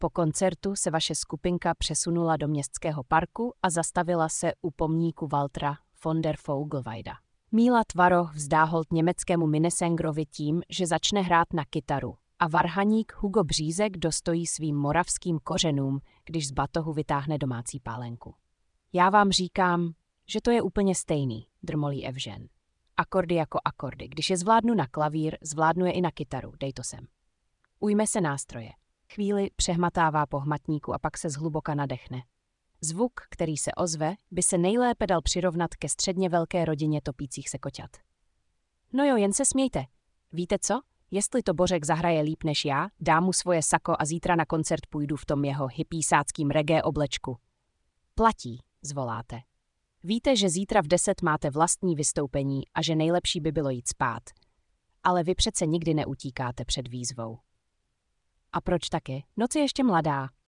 Po koncertu se vaše skupinka přesunula do městského parku a zastavila se u pomníku Waltera von der Vogelweida. Míla Tvaroh vzdá hold německému Minnesangerovi tím, že začne hrát na kytaru, a varhaník Hugo Břízek dostojí svým moravským kořenům, když z batohu vytáhne domácí pálenku. Já vám říkám, že to je úplně stejný, drmolí Evžen. Akordy jako akordy. Když je zvládnu na klavír, zvládnu je i na kytaru, dej to sem. Ujme se nástroje. Chvíli přehmatává po hmatníku a pak se zhluboka nadechne. Zvuk, který se ozve, by se nejlépe dal přirovnat ke středně velké rodině topících se koťat. No jo, jen se smějte. Víte co? Jestli to Bořek zahraje líp než já, dám mu svoje sako a zítra na koncert půjdu v tom jeho hippísáckým reggae oblečku. Platí, zvoláte. Víte, že zítra v 10 máte vlastní vystoupení a že nejlepší by bylo jít spát. Ale vy přece nikdy neutíkáte před výzvou. A proč taky? Noc je ještě mladá.